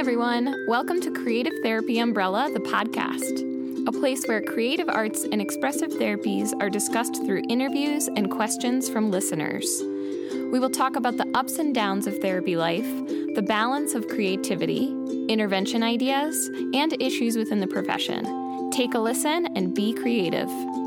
everyone. Welcome to Creative Therapy Umbrella, the podcast, a place where creative arts and expressive therapies are discussed through interviews and questions from listeners. We will talk about the ups and downs of therapy life, the balance of creativity, intervention ideas, and issues within the profession. Take a listen and be creative.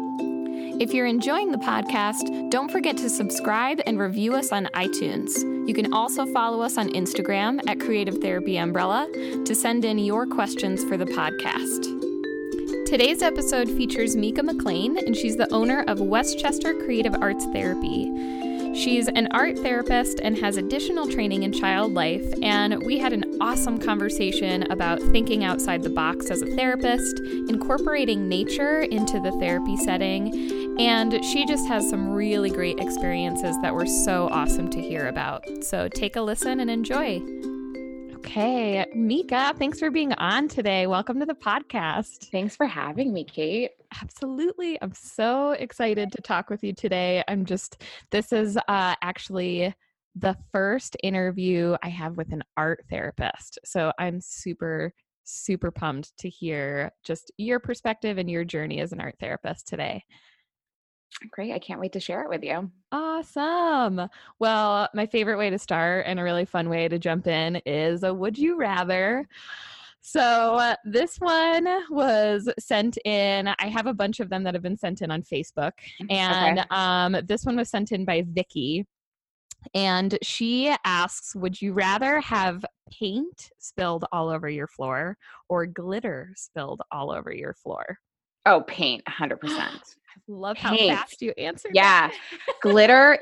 If you're enjoying the podcast, don't forget to subscribe and review us on iTunes. You can also follow us on Instagram at Creative Therapy Umbrella to send in your questions for the podcast. Today's episode features Mika McLean, and she's the owner of Westchester Creative Arts Therapy. She's an art therapist and has additional training in child life, and we had an awesome conversation about thinking outside the box as a therapist, incorporating nature into the therapy setting, and she just has some really great experiences that were so awesome to hear about. So take a listen and enjoy. Okay, Mika, thanks for being on today. Welcome to the podcast. Thanks for having me, Kate. Absolutely. I'm so excited to talk with you today. This is actually the first interview I have with an art therapist. So I'm super, super pumped to hear just your perspective and your journey as an art therapist today. Great. I can't wait to share it with you. Awesome. Well, my favorite way to start and a really fun way to jump in is a would you rather. So this one was sent in. I have a bunch of them that have been sent in on Facebook. And this one was sent in by Vicky. And she asks, would you rather have paint spilled all over your floor or glitter spilled all over your floor? Oh, paint, 100%. I love how fast you answered that. glitter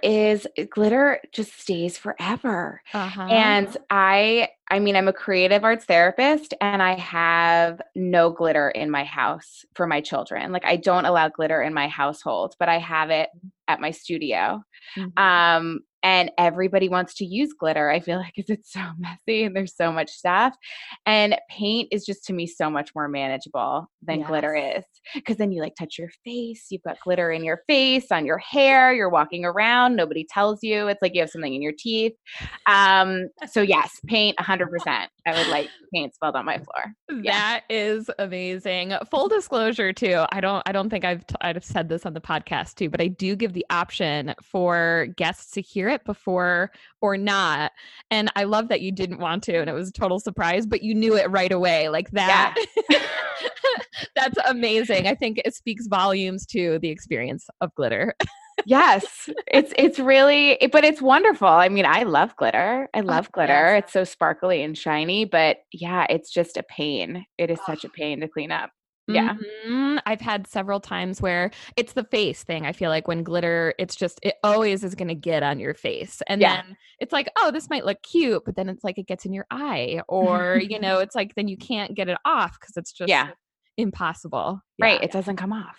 just stays forever. Uh-huh. And I'm a creative arts therapist, and I have no glitter in my house for my children. Like, I don't allow glitter in my household, but I have it at my studio. Mm-hmm. And everybody wants to use glitter. I feel like it's so messy and there's so much stuff. And paint is just, to me, so much more manageable than glitter is. Because then you touch your face. You've got glitter in your face, on your hair. You're walking around. Nobody tells you. It's like you have something in your teeth. So yes, paint 100%. I would like paint spilled on my floor. That is amazing. Full disclosure too. I don't think I've said this on the podcast too, but I do give the option for guests to hear it before or not. And I love that you didn't want to, and it was a total surprise, but you knew it right away. Like that. Yeah. That's amazing. I think it speaks volumes to the experience of glitter. Yes, it's really, but it's wonderful. I mean, I love glitter. I love glitter. Yes. It's so sparkly and shiny, but yeah, it's just a pain. It is such a pain to clean up. Yeah. Mm-hmm. I've had several times where it's the face thing. I feel like when glitter, it always is going to get on your face. And then it's like, oh, this might look cute, but then it's like it gets in your eye, or, it's like, then you can't get it off because it's just impossible. Right. It doesn't come off.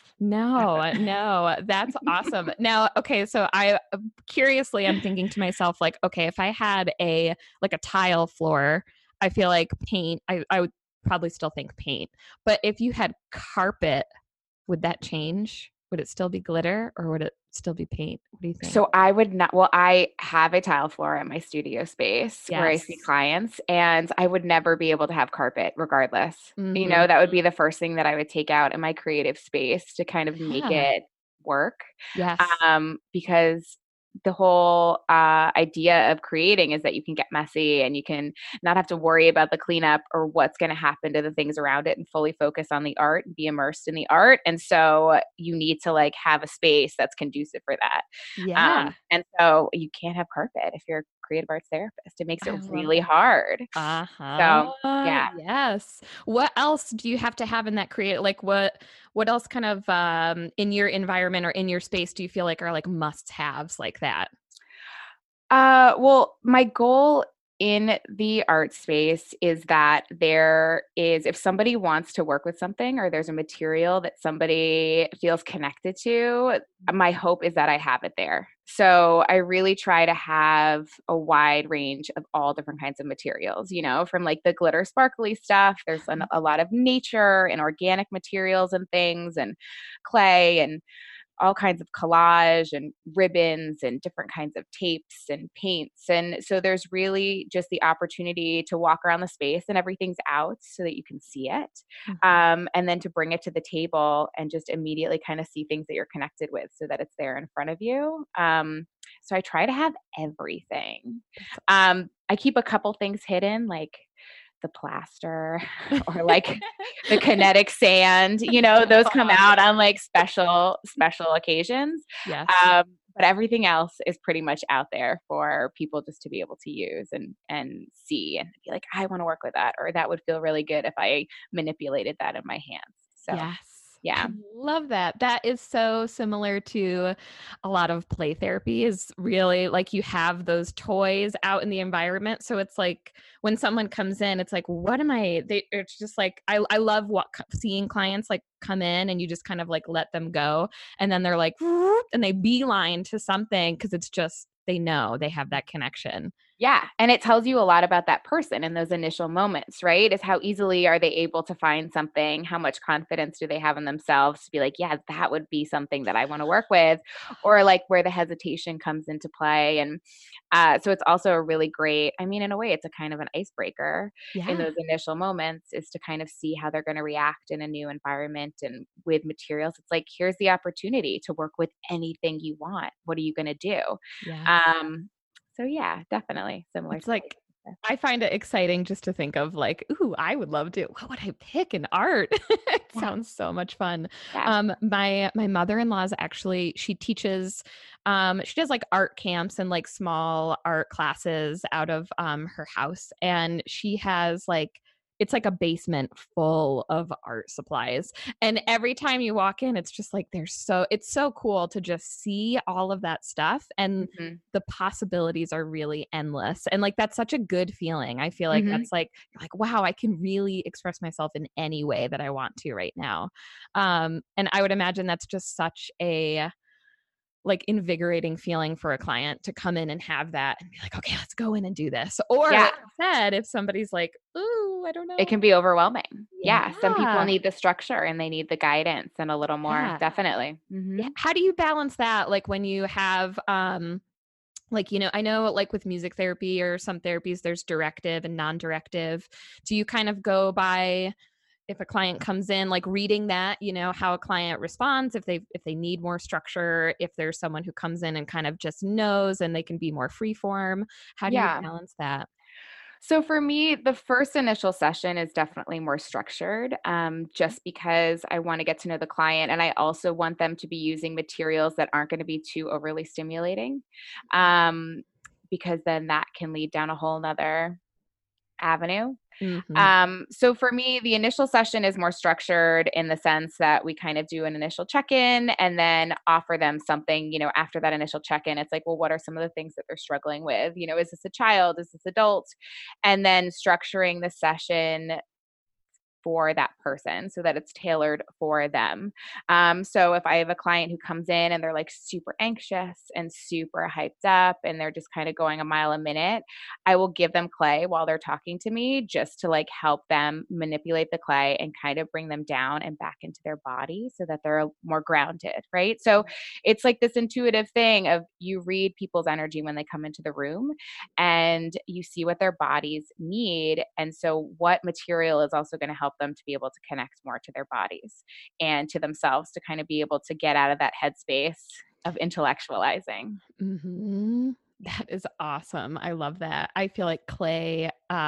No, that's awesome. Now, okay. So curiously, I'm thinking to myself, like, okay, if I had a tile floor, I feel like paint, I would probably still think paint, but if you had carpet, would that change? Would it still be glitter or would it still be paint? What do you think? So I would not, I have a tile floor at my studio space where I see clients, and I would never be able to have carpet regardless. Mm-hmm. That would be the first thing that I would take out in my creative space to kind of make it work. Yes. Because the whole idea of creating is that you can get messy and you can not have to worry about the cleanup or what's going to happen to the things around it, and fully focus on the art and be immersed in the art. And so you need to have a space that's conducive for that. Yeah. And so you can't have carpet if you're a creative arts therapist. It makes it really hard. Uh-huh. So yeah. Yes. What else do you have to have in that creative? What else kind of in your environment or in your space do you feel like are must-haves like that? Well, my goal in the art space is that if somebody wants to work with something, or there's a material that somebody feels connected to, my hope is that I have it there. So I really try to have a wide range of all different kinds of materials, from the glitter sparkly stuff. There's a lot of nature and organic materials and things, and clay, and all kinds of collage and ribbons and different kinds of tapes and paints. And so there's really just the opportunity to walk around the space and everything's out so that you can see it. Mhm. And then to bring it to the table and just immediately kind of see things that you're connected with so that it's there in front of you. So I try to have everything. That's I keep a couple things hidden, like the plaster or like the kinetic sand, those come Oh, out yeah. on like special occasions. Yes. But everything else is pretty much out there for people just to be able to use and see and be like, I want to work with that, or that would feel really good if I manipulated that in my hands. So Yes. I yeah. love that. That is so similar to a lot of play therapy is really like you have those toys out in the environment. So it's like when someone comes in, it's like, what am I? It's just like, I love seeing clients like come in and you just kind of like let them go. And then they're like, "Whoop," and they beeline to something because it's just, they know they have that connection. Yeah, and it tells you a lot about that person in those initial moments, right? Is how easily are they able to find something? How much confidence do they have in themselves to be like, yeah, that would be something that I want to work with, or like where the hesitation comes into play. And so it's also a really great, I mean, in a way, it's a kind of an icebreaker in Yeah. those initial moments is to kind of see how they're going to react in a new environment and with materials. It's like, here's the opportunity to work with anything you want. What are you going to do? Yes. Um, so yeah, definitely similar It's to like places. I find it exciting just to think of like, "Ooh, I would love to what would I pick in art?" It Yeah, sounds so much fun. yeah. My mother-in-law is actually she teaches, she does, like, art camps and, like, small art classes out of, her house, and she has, like it's like a basement full of art supplies, and every time you walk in, it's just like it's so cool to just see all of that stuff, and Mhm, the possibilities are really endless. And like that's such a good feeling. I feel like mhm. that's like you're like, wow, I can really express myself in any way that I want to right now. And I would imagine that's just such a like invigorating feeling for a client to come in and have that and be like, okay, let's go in and do this. Or Yeah, like you said, if somebody's like, ooh, I don't it know. can be overwhelming. Yeah, some people Yeah. need the structure and they need the guidance and a little more Yeah. definitely. Yeah. Mhm. How do you balance that? Like when you have like, I know like with music therapy or some therapies, there's directive and non-directive. Do you kind of go by if a client comes in, like reading that, how a client responds, if they need more structure, if there's someone who comes in and kind of just knows and they can be more free form. How do you Yeah. balance that? So for me, the first initial session is definitely more structured, just because I want to get to know the client, and I also want them to be using materials that aren't going to be too overly stimulating, um, because then that can lead down a whole nother avenue. Mhm. So for me, the initial session is more structured in the sense that we kind of do an initial check-in and then offer them something, after that initial check-in. It's like, well, what are some of the things that they're struggling with? Is this a child? Is this adult? And then structuring the session for that person so that it's tailored for them. So if I have a client who comes in and they're like super anxious and super hyped up and they're just kind of going a mile a minute, I will give them clay while they're talking to me just to like help them manipulate the clay and kind of bring them down and back into their body so that they're more grounded, right? So it's like this intuitive thing of you read people's energy when they come into the room and you see what their bodies need. And so, what material is also going to help them to be able to connect more to their bodies and to themselves to kind of be able to get out of that headspace of intellectualizing. Mhm. That is awesome. I love that. I feel like clay,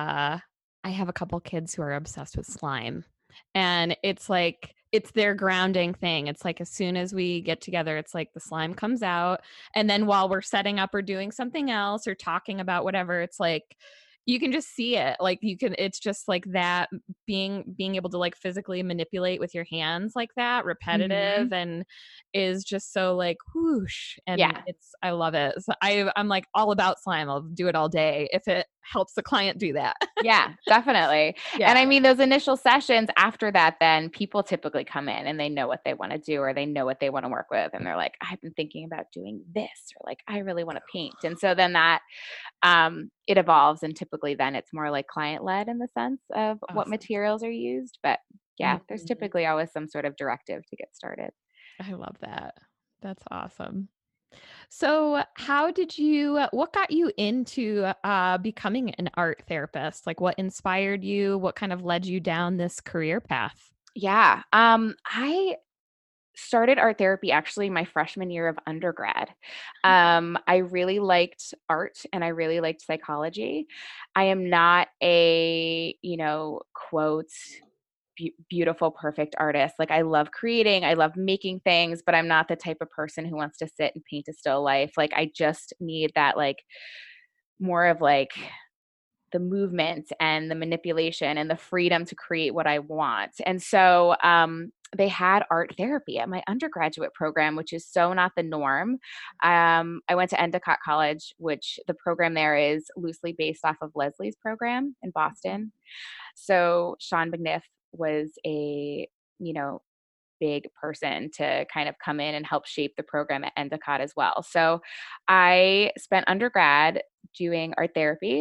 I have a couple kids who are obsessed with slime. And it's like it's their grounding thing. It's like as soon as we get together, it's like the slime comes out. And then while we're setting up or doing something else or talking about whatever, it's like you can just see it. Like you can it's just like that being able to like physically manipulate with your hands like that, repetitive Hmm. and is just so like whoosh and Yeah. I love it. So I'm like all about slime. I'll do it all day if it helps the client do that. Yeah, definitely. Yeah. And I mean, those initial sessions after that, then people typically come in and they know what they want to do or they know what they want to work with. And they're like, I've been thinking about doing this, or like, I really want to paint. And so then that it evolves. And typically then it's more like client led in the sense of what Awesome. materials are used. But yeah, there's Mhm. typically always some sort of directive to get started. I love that. That's awesome. So, what got you into becoming an art therapist? Like, what inspired you? What kind of led you down this career path? Yeah. I started art therapy actually my freshman year of undergrad. I really liked art and I really liked psychology. I am not a, quote, beautiful, perfect artist. Like I love creating, I love making things, but I'm not the type of person who wants to sit and paint a still life. Like I just need that, like, more of like the movement and the manipulation and the freedom to create what I want. And so they had art therapy at my undergraduate program, which is so not the norm. I went to Endicott College, which the program there is loosely based off of Leslie's program in Boston. So Sean McNiff was a, you know, big person to kind of come in and help shape the program at Endicott as well. So I spent undergrad doing art therapy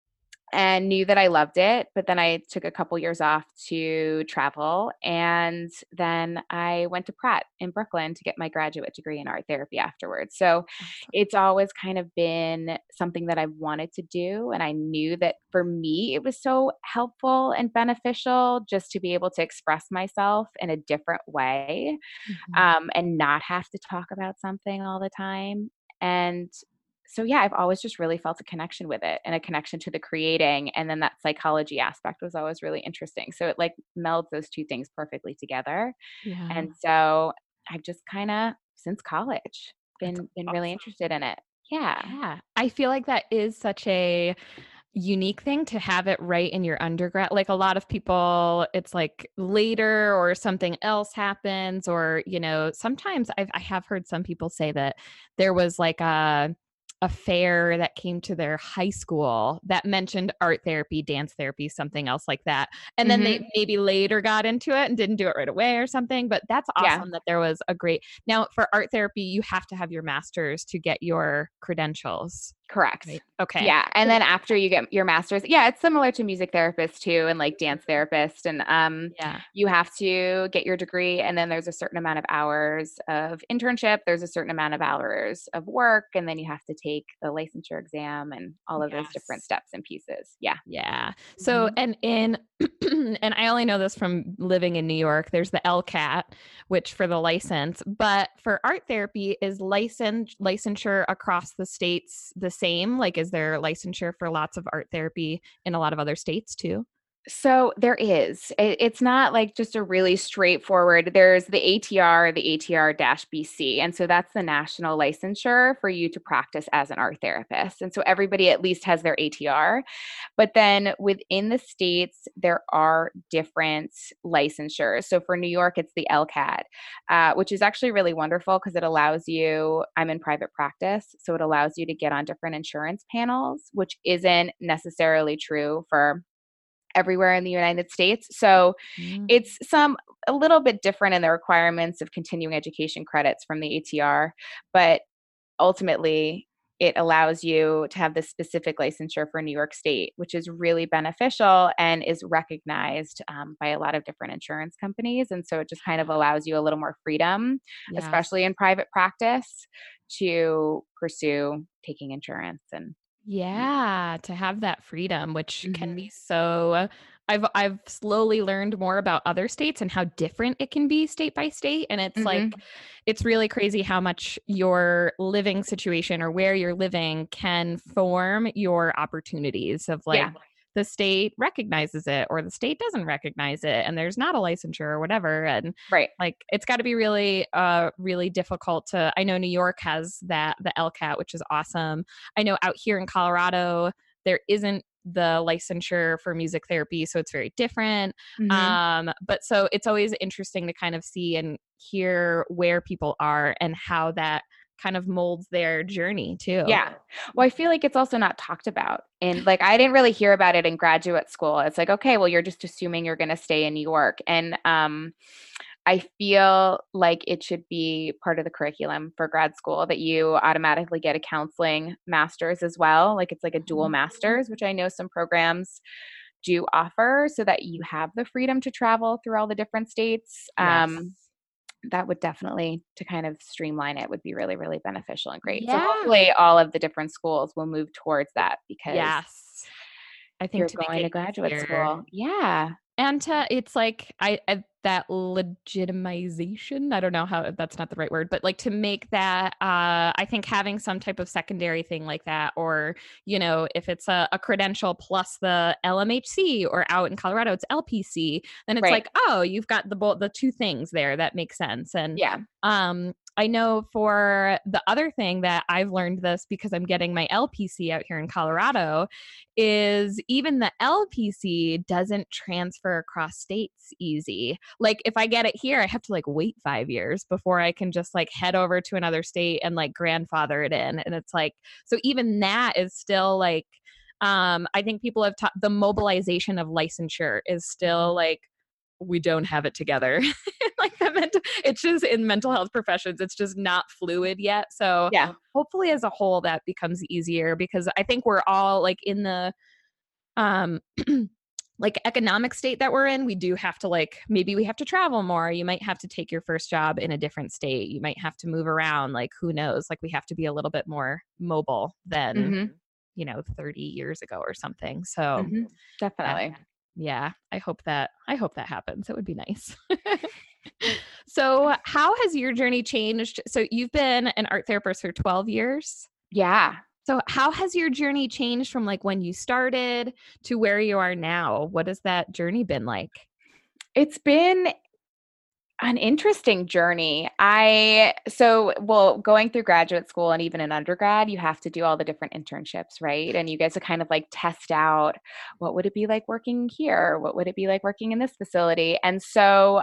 and knew that I loved it. But then I took a couple years off to travel. And then I went to Pratt in Brooklyn to get my graduate degree in art therapy afterwards. So Awesome. it's always kind of been something that I wanted to do. And I knew that for me, it was so helpful and beneficial just to be able to express myself in a different way, Mhm. and not have to talk about something all the time. And so, yeah, I've always just really felt a connection with it and a connection to the creating. And then that psychology aspect was always really interesting. So it like melds those two things perfectly together. Yeah, And so I've just kind of since college that's been really awesome. interested in it. Yeah. Yeah. I feel like that is such a unique thing to have it right in your undergrad. Like a lot of people, it's like later or something else happens, or, sometimes I have heard some people say that there was like a fair that came to their high school that mentioned art therapy, dance therapy, something else like that. And then they Hmm. maybe later got into it and didn't do it right away or something. But that's Yeah. awesome that there was a great. Now, for art therapy, you have to have your master's to get your credentials. Correct. Right. Okay. Yeah, and then after you get your master's, yeah, it's similar to music therapist too, and like dance therapist, and Yeah. you have to get your degree, and then there's a certain amount of hours of internship, there's a certain amount of hours of work, and then you have to take the licensure exam and all of those different Yes. steps and pieces. Yeah. Yeah. So, Hmm. and in, and I only know this from living in New York, there's the LCAT, which for the license, but for art therapy, is licensure across the states the same? Like, is there licensure for lots of art therapy in a lot of other states too? So there is. It's not like just a really straightforward. There's the ATR, the ATR-BC, and so that's the national licensure for you to practice as an art therapist. And so everybody at least has their ATR. But then within the states, there are different licensures. So for New York, it's the LCAT, which is actually really wonderful because it allows you. I'm in private practice, so it allows you to get on different insurance panels, which isn't necessarily true for everywhere in the United States. So Mm. it's a little bit different in the requirements of continuing education credits from the ATR, but ultimately it allows you to have this specific licensure for New York State, which is really beneficial and is recognized by a lot of different insurance companies. And so it just kind of allows you a little more freedom, especially Yes. in private practice, to pursue taking insurance and Yeah, to have that freedom, which can be Mhm. so. I've slowly learned more about other states and how different it can be state by state, and it's like Mhm. it's really crazy how much your living situation or where you're living can form your opportunities of like Yeah, the state recognizes it or the state doesn't recognize it and there's not a licensure or whatever, and right. like it's got to be really difficult to. I know New York has the LCAT, which is awesome. I know out here in Colorado, there isn't the licensure for music therapy, so it's very different. Mhm. But so it's always interesting to kind of see and hear where people are and how that kind of molds their journey too. Yeah. Well, I feel like it's also not talked about. And like I didn't really hear about it in graduate school. It's like, okay, well, you're just assuming you're going to stay in New York. And I feel like it should be part of the curriculum for grad school that you automatically get a counseling master's as well. Like it's like a dual master's, which I know some programs do offer so that you have the freedom to travel through all the different states. Yes. that would definitely, to kind of streamline it, would be really, really beneficial and great. So Yeah. hopefully all of the different schools will move towards that because Yes. I think you're to make going it to graduate easier. school. Yeah. And it's like I that legitimization, I don't know how that's not the right word, but like to make that I think having some type of secondary thing like that, or if it's a credential plus the LMHC, or out in Colorado it's LPC, then it's Right. like, oh, you've got the two things there that makes sense. And Yeah. I know for the other thing that I've learned this because I'm getting my LPC out here in Colorado is even the LPC doesn't transfer across states easy. Like if I get it here, I have to like wait 5 years before I can just like head over to another state and like grandfather it in. And it's like, so even that is still like, I think people have taught the mobilization of licensure is still like, we don't have it together. Like it's just in mental health professions, it's just not fluid yet. So Yeah. hopefully as a whole that becomes easier, because I think we're all like in the um like economic state that we're in. We do have to like, maybe we have to travel more. You might have to take your first job in a different state. You might have to move around. Like who knows? Like we have to be a little bit more mobile than Mm-hmm. 30 years ago or something. So Mm-hmm. Definitely. yeah, I hope that happens. It would be nice. So how has your journey changed? So you've been an art therapist for 12 years. Yeah. So how has your journey changed from like when you started to where you are now? What has that journey been like? It's been an interesting journey. Well, going through graduate school and even in undergrad, you have to do all the different internships, right? And you guys to kind of like test out what would it be like working here? What would it be like working in this facility? And so,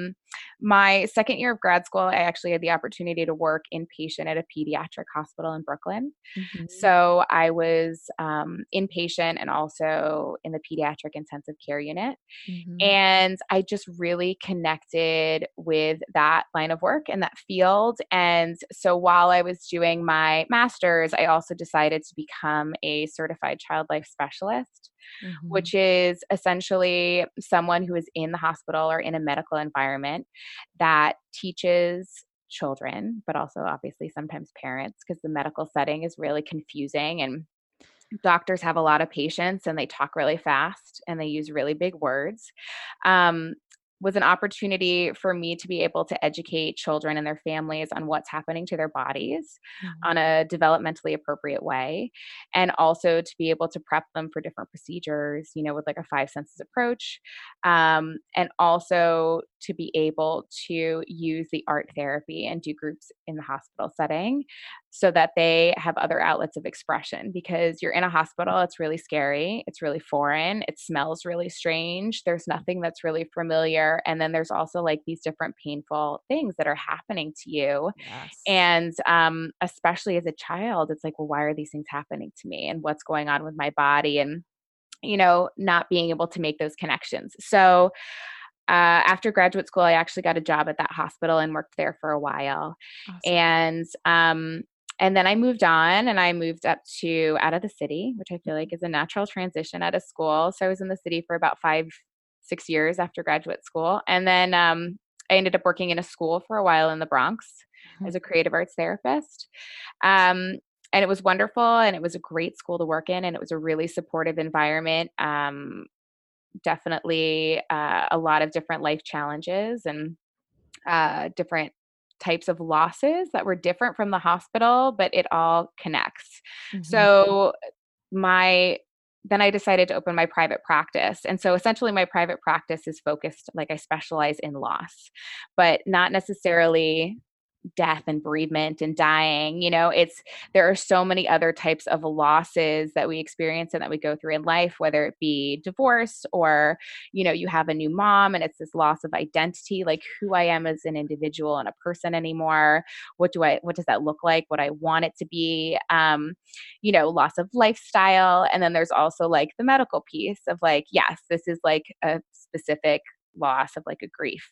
my second year of grad school, I actually had the opportunity to work inpatient at a pediatric hospital in Brooklyn. Mhm. So I was inpatient and also in the pediatric intensive care unit. Mhm. And I just really connected with that line of work and that field. And so while I was doing my master's, I also decided to become a certified child life specialist, Mhm. which is essentially someone who is in the hospital or in a medical environment that teaches children, but also obviously sometimes parents, because the medical setting is really confusing and doctors have a lot of patience and they talk really fast and they use really big words. um, was an opportunity for me to be able to educate children and their families on what's happening to their bodies Mhm. on a developmentally appropriate way, and also to be able to prep them for different procedures, with like a five senses approach, and also to be able to use the art therapy and do groups in the hospital setting so that they have other outlets of expression, because you're in a hospital, it's really scary, it's really foreign, it smells really strange, there's nothing that's really familiar, and then there's also like these different painful things that are happening to you. Yes. And especially as a child, it's like, well, why are these things happening to me and what's going on with my body? And not being able to make those connections. So after graduate school, I actually got a job at that hospital and worked there for a while. Awesome. And then I moved on and I moved up to out of the city, which I feel like is a natural transition out of school. So I was in the city for about 6 years after graduate school. And then I ended up working in a school for a while in the Bronx as a creative arts therapist. Um, and it was wonderful and it was a great school to work in and it was a really supportive environment. Definitely a lot of different life challenges and different types of losses that were different from the hospital, but it all connects. Mhm. So my then I decided to open my private practice. And so essentially my private practice is focused, like I specialize in loss, but not necessarily death and bereavement and dying. There are so many other types of losses that we experience and that we go through in life, whether it be divorce or you have a new mom and it's this loss of identity, like who I am as an individual and a person anymore. What does that look like? What I want it to be. Loss of lifestyle. And then there's also like the medical piece of like, yes, this is like a specific loss of like a grief,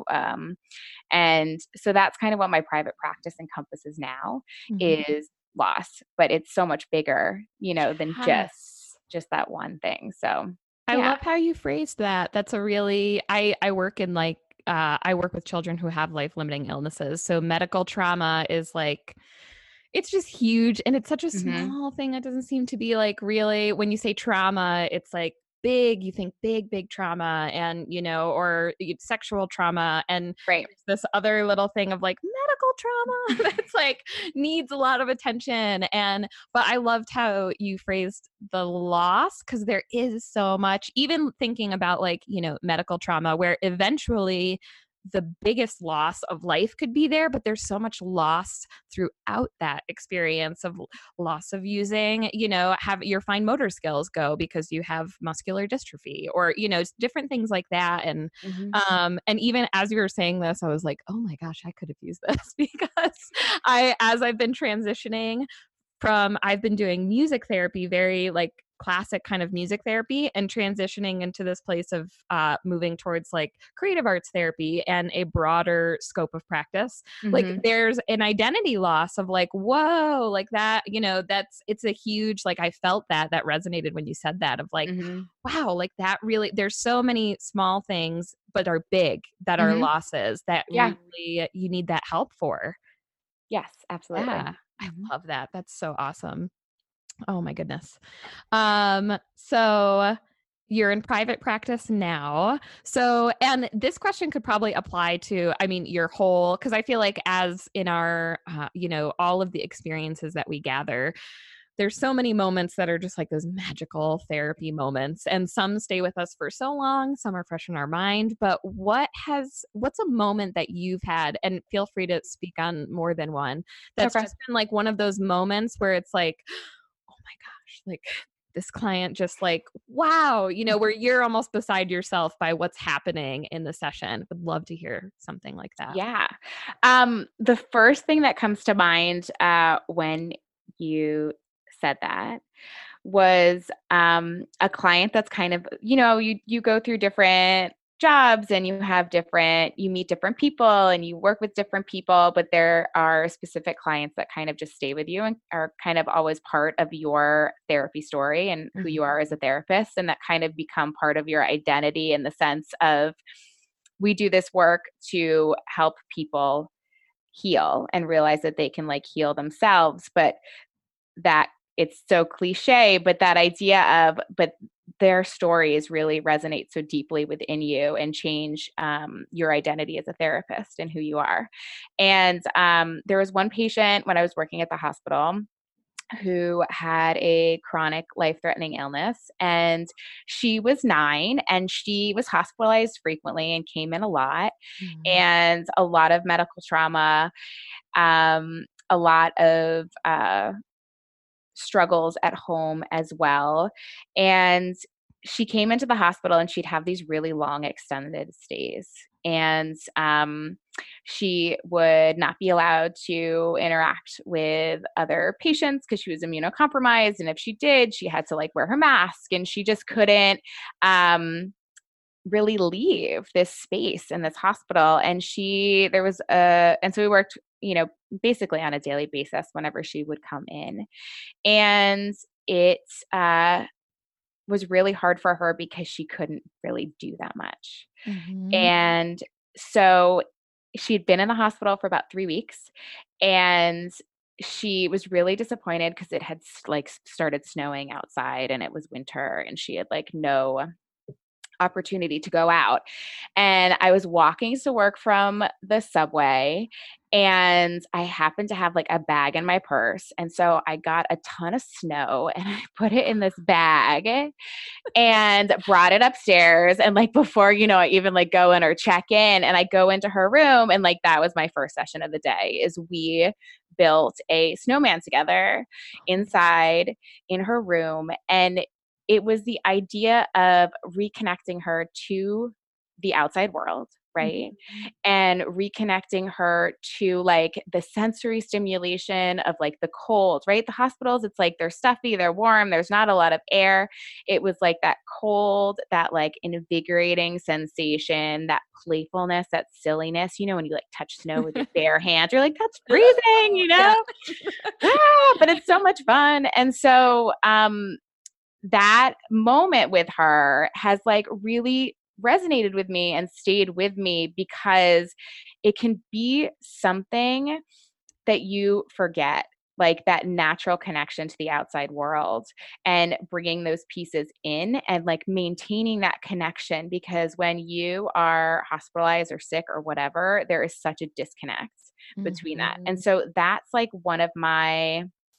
and so that's kind of what my private practice encompasses now, Mhm. is loss, but it's so much bigger, than Yes. just that one thing. So I yeah. love how you phrased that. That's a really I work in like I work with children who have life-limiting illnesses. So medical trauma is like, it's just huge. And it's such a Mm-hmm. small thing. It doesn't seem to be like really, when you say trauma, it's like big, you think big trauma and, or sexual trauma. And Right. there's this other little thing of like medical trauma that's like needs a lot of attention. But I loved how you phrased the loss, because there is so much, even thinking about like, medical trauma, where eventually the biggest loss of life could be there, but there's so much loss throughout that experience of loss of using, have your fine motor skills go because you have muscular dystrophy, or, different things like that. Mm-hmm. And even as you were saying this, I was like, oh my gosh, I could have used this because as I've been transitioning I've been doing music therapy, very like classic kind of music therapy, and transitioning into this place of moving towards like creative arts therapy and a broader scope of practice. Like Mm-hmm. there's an identity loss of like, whoa, like that, it's a huge, like I felt that resonated when you said that, of like, Mm-hmm. wow, like that really, there's so many small things, but are big, that are Mm-hmm. losses that Yeah. really you need that help for. Yes, absolutely. Yeah. I Mm-hmm. love that. That's so awesome. Oh my goodness. So you're in private practice now. So, and this question could probably apply to, I mean, your whole, because I feel like as in our, all of the experiences that we gather, there's so many moments that are just like those magical therapy moments, and some stay with us for so long, some are fresh in our mind. But what's a moment that you've had, and feel free to speak on more than one, that's Okay. just been like one of those moments where it's like, oh my gosh, like this client just like, wow, where you're almost beside yourself by what's happening in the session. Would love to hear something like that. Yeah. The first thing that comes to mind when you said that was a client that's kind of, you go through different jobs and you meet different people and you work with different people, but there are specific clients that kind of just stay with you and are kind of always part of your therapy story and who you are as a therapist, and that kind of become part of your identity, in the sense of, we do this work to help people heal and realize that they can like heal themselves, but that it's so cliche, but that idea of, but their stories really resonate so deeply within you and change your identity as a therapist and who you are. And there was one patient when I was working at the hospital who had a chronic life-threatening illness, and she was 9 and she was hospitalized frequently and came in a lot, Mhm. and a lot of medical trauma, a lot of struggles at home as well. And she came into the hospital and she'd have these really long extended stays. And she would not be allowed to interact with other patients because she was immunocompromised. And if she did, she had to like wear her mask, and she just couldn't really leave this space in this hospital. And so we worked, basically on a daily basis whenever she would come in. And it was really hard for her because she couldn't really do that much. Mhm. And so she'd been in the hospital for about 3 weeks, and she was really disappointed because it had like started snowing outside and it was winter, and she had like no opportunity to go out. And I was walking to work from the subway, and I happened to have like a bag in my purse. And so I got a ton of snow and I put it in this bag and brought it upstairs. And like before, I even like go in or check in, and I go into her room, and like that was my first session of the day, is we built a snowman together inside in her room. And it was the idea of reconnecting her to the outside world, right? Mhm. And reconnecting her to like the sensory stimulation of like the cold, right? The hospitals, it's like they're stuffy, they're warm, there's not a lot of air. It was like that cold, that like invigorating sensation, that playfulness, that silliness, when you like touch snow with your bare hands, you're like, that's freezing, Yeah. but it's so much fun. And so, that moment with her has like really resonated with me and stayed with me because it can be something that you forget, like that natural connection to the outside world, and bringing those pieces in and like maintaining that connection, because when you are hospitalized or sick or whatever, there is such a disconnect between that. And Mhm. so that's like one of my,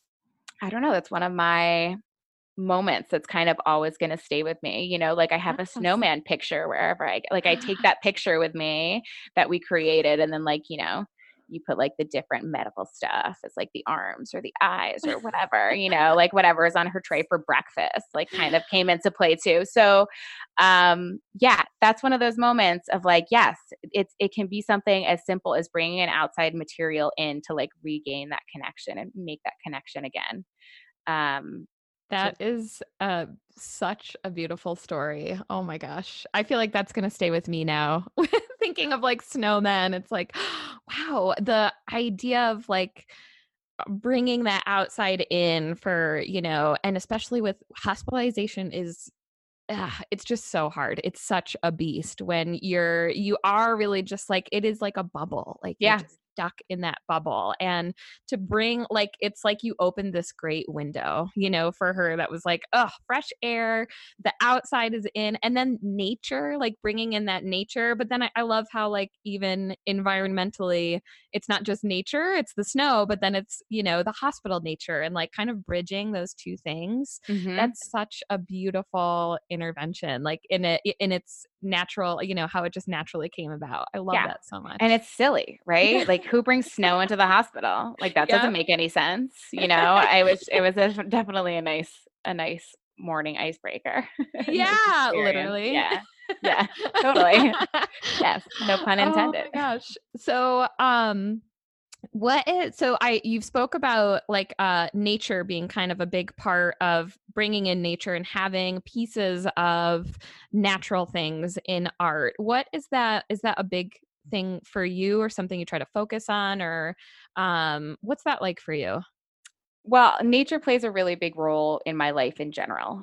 I don't know, that's one of my moments that's kind of always going to stay with me. Like I have a Yes. snowman picture wherever I take that picture with me that we created. And then like, you put like the different medical stuff as like the arms or the eyes or whatever, like whatever is on her tray for breakfast, like kind of came into play too. So, yeah, that's one of those moments of like, yes, it can be something as simple as bringing an outside material in to like regain that connection and make that connection again. Um, so That is such a beautiful story. Oh my gosh. I feel like that's going to stay with me now. Thinking of like snowmen, it's like, wow, the idea of like bringing that outside in for, and especially with hospitalization is it's just so hard. It's such a beast when you are really just like, it is like a bubble. Like you're yeah. just stuck in that bubble. And to bring like, it's like you opened this great window, for her that was like, oh, fresh air, the outside is in, and then nature, like bringing in that nature. But then I love how like even environmentally, it's not just nature, it's the snow, but then it's, the hospital nature, and like kind of bridging those two things. Hmm. That's such a beautiful intervention, like in its natural, how it just naturally came about. I love Yeah. that so And much. it's silly, right? Like who brings snow into the hospital? Like that doesn't Yep. make any sense. It was definitely a nice morning icebreaker. Nice Yeah, experience. literally. Yeah. Yeah, totally. Yes. No pun Oh intended. my gosh. So, you've spoke about like nature being kind of a big part of bringing in nature and having pieces of natural things in art. What is that a big thing for you, or something you try to focus on, or what's that like for you? Well, nature plays a really big role in my life in general.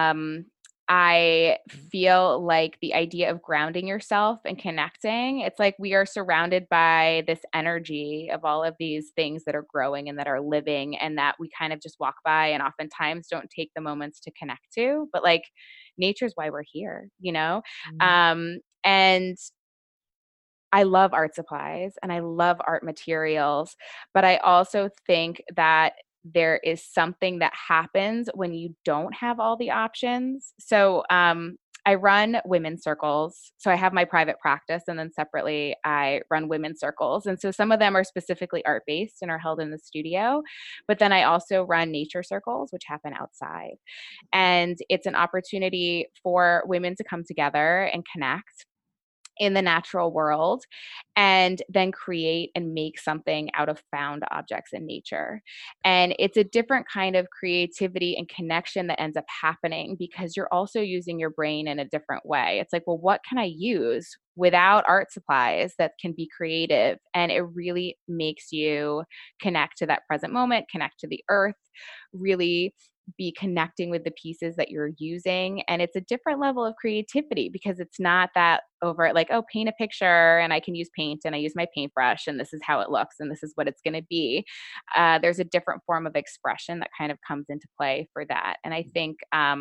I feel like the idea of grounding yourself and connecting, it's like we are surrounded by this energy of all of these things that are growing and that are living, and that we kind of just walk by and oftentimes don't take the moments to connect to. But like nature's why we're here. And I love art supplies and I love art materials, but I also think that there is something that happens when you don't have all the options. So, I run women's circles. So I have my private practice, and then separately I run women's circles. And so some of them are specifically art based and are held in the studio. But then I also run nature circles, which happen outside. And it's an opportunity for women to come together and connect in the natural world, and then create and make something out of found objects in nature. And it's a different kind of creativity and connection that ends up happening because you're also using your brain in a different way. It's like, well, what can I use without art supplies that can be creative? And it really makes you connect to that present moment, connect to the earth, really be connecting with the pieces that you're using. And it's a different level of creativity because it's not that over like, oh, paint a picture and I can use paint and I use my paintbrush and this is how it looks and this is what it's going to be. There's a different form of expression that kind of comes into play for that. And I think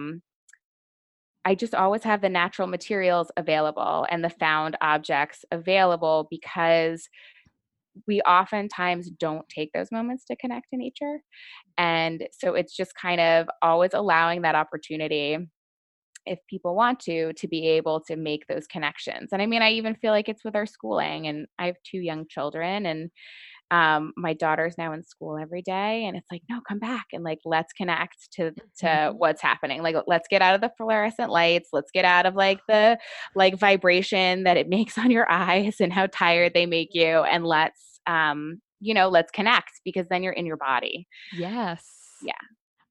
I just always have the natural materials available and the found objects available because we oftentimes don't take those moments to connect to nature. And so it's just kind of always allowing that opportunity, if people want to be able to make those connections. And I mean, I even feel like it's with our schooling, and I have two young children, and my daughter's now in school every day, and it's like, no, come back and like let's connect to Mhm. what's happening. Like let's get out of the fluorescent lights, let's get out of like the like vibration that it makes on your eyes and how tired they make you, and let's let's connect, because then you're in your body. Yes. Yeah.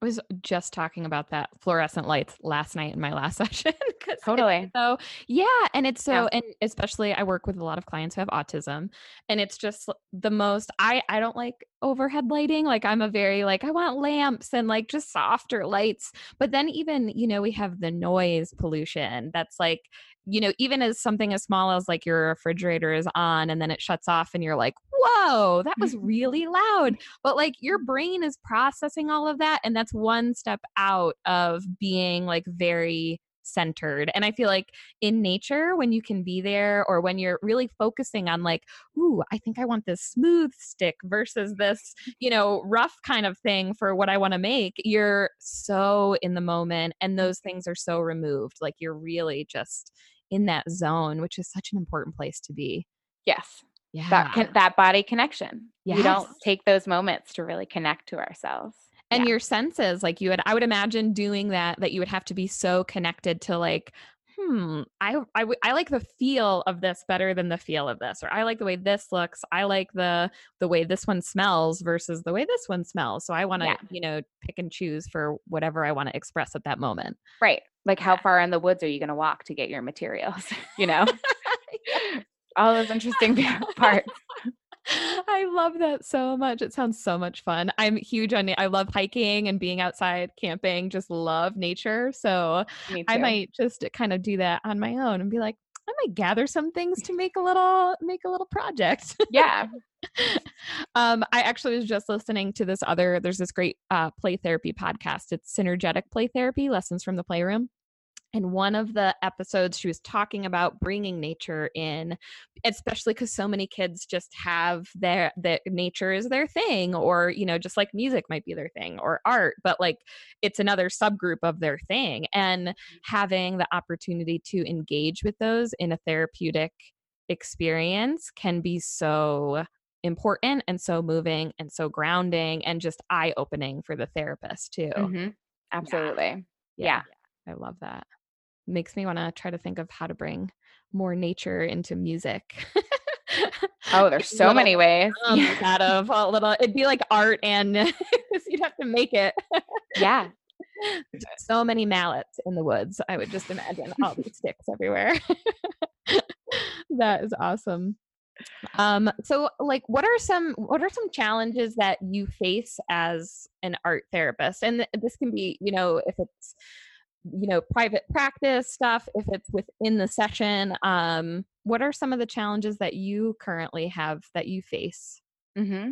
was just talking about that fluorescent lights last night in my last session because Totally. so yeah, and it's Yeah. so, and especially I work with a lot of clients who have autism, and it's just the most, I don't like overhead lighting. Like I'm a very like I want lamps and like just softer lights. But then even, we have the noise pollution that's like, even as something as small as like your refrigerator is on and then it shuts off and you're like, whoa, that was really loud. But like your brain is processing all of that. And that's one step out of being like very centered. And I feel like in nature, when you can be there or when you're really focusing on like, ooh, I think I want this smooth stick versus this, rough kind of thing for what I want to make, you're so in the moment and those things are so removed. Like you're really just in that zone, which is such an important place to be. Yes. Yeah. That body connection. We don't Yes. take those moments to really connect to ourselves. And Yeah. your senses, like I would imagine doing that you would have to be so connected to like, I like the feel of this better than the feel of this, or I like the way this looks. I like the way this one smells versus the way this one smells. So I want to, Yeah. pick and choose for whatever I want to express at that moment. Right. Like how Yeah. far in the woods are you going to walk to get your materials? All those interesting parts. I love that so much. It sounds so much fun. I'm huge on it. I love hiking and being outside, camping, just love nature. So Me I too. might just kind of do that on my own and be like, I might gather some things to make a little project. Yeah. I actually was just listening to there's this great play therapy podcast. It's Synergetic Play Therapy, Lessons from the Playroom. And one of the episodes, she was talking about bringing nature in, especially because so many kids just have that nature is their thing, or, just like music might be their thing or art, but like it's another subgroup of their thing. And having the opportunity to engage with those in a therapeutic experience can be so important and so moving and so grounding and just eye-opening for the therapist too. Mm-hmm. Absolutely. Yeah. Yeah. I love that. Makes me want to try to think of how to bring more nature into music. Oh, there's so Little many ways. drums out of a little, it'd be like art and you'd have to make it. Yeah. So many mallets in the woods. I would just imagine all these sticks everywhere. That is awesome. So like what are some challenges that you face as an art therapist? And this can be, if it's private practice stuff, if it's within the session, what are some of the challenges that you currently have that you face? Mm-hmm.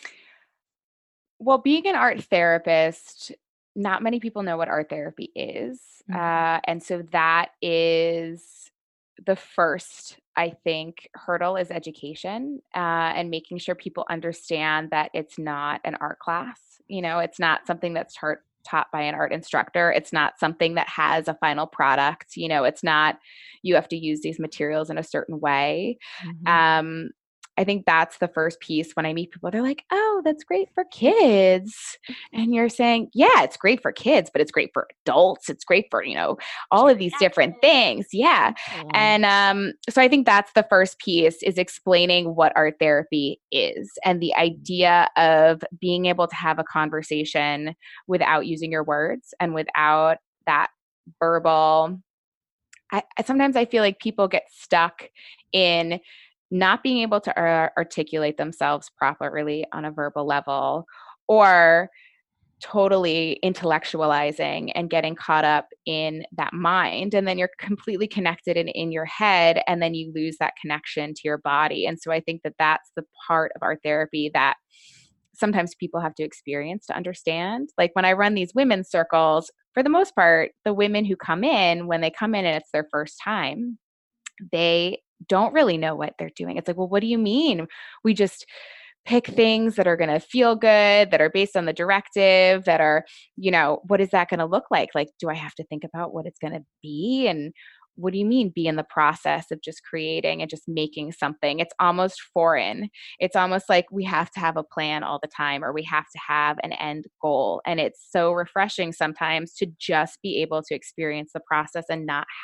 Well, being an art therapist, not many people know what art therapy is. And so that is the first, I think, hurdle is education, and making sure people understand that it's not an art class. It's not something that's taught by an art instructor. It's not something that has a final product. It's not, you have to use these materials in a certain way. Mm-hmm. I think that's the first piece. When I meet people, they're like, oh, that's great for kids. And you're saying, yeah, it's great for kids, but it's great for adults. It's great for, all of these different things. Yeah. And so I think that's the first piece, is explaining what art therapy is, and the idea of being able to have a conversation without using your words and without that verbal. Sometimes I feel like people get stuck in not being able to articulate themselves properly on a verbal level, or totally intellectualizing and getting caught up in that mind. And then you're completely connected in your head, and then you lose that connection to your body. And so I think that that's the part of our therapy that sometimes people have to experience to understand. Like when I run these women's circles, for the most part, the women who come in, when they come in and it's their first time, they don't really know what they're doing. It's like, well, what do you mean? We just pick things that are going to feel good, that are based on the directive, that are, what is that going to look like? Like, do I have to think about what it's going to be? And what do you mean be in the process of just creating and just making something? It's almost foreign. It's almost like we have to have a plan all the time, or we have to have an end goal. And it's so refreshing sometimes to just be able to experience the process and not have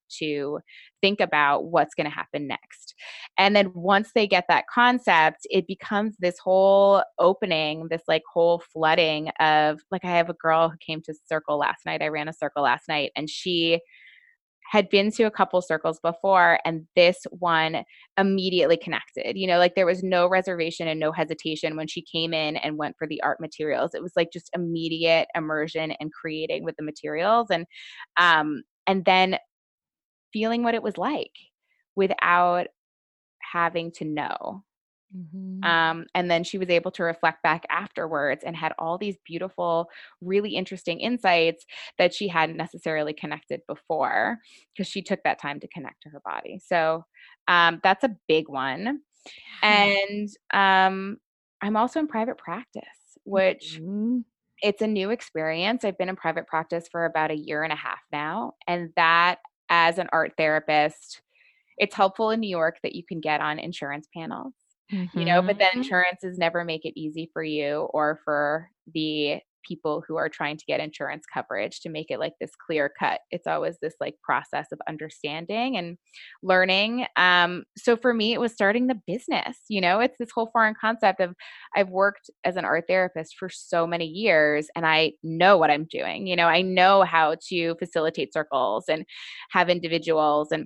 to think about what's going to happen next. And then once they get that concept, it becomes this whole opening, this like whole flooding of, like, I have a girl who came to Circle last night. I ran a Circle last night, and she had been to a couple circles before, and this one immediately connected. Like there was no reservation and no hesitation when she came in and went for the art materials. It was like just immediate immersion and creating with the materials, and then feeling what it was like without having to know. And then she was able to reflect back afterwards and had all these beautiful, really interesting insights that she hadn't necessarily connected before, because she took that time to connect to her body. So that's a big one. And I'm also in private practice, which it's a new experience. I've been in private practice for about a year and a half now. And that, as an art therapist, it's helpful in New York that you can get on insurance panels. But then insurances never make it easy for you or for the people who are trying to get insurance coverage to make it like this clear cut. It's always this like process of understanding and learning. So for me, it was starting the business. It's this whole foreign concept of, I've worked as an art therapist for so many years, and I know what I'm doing. I know how to facilitate circles and have individuals and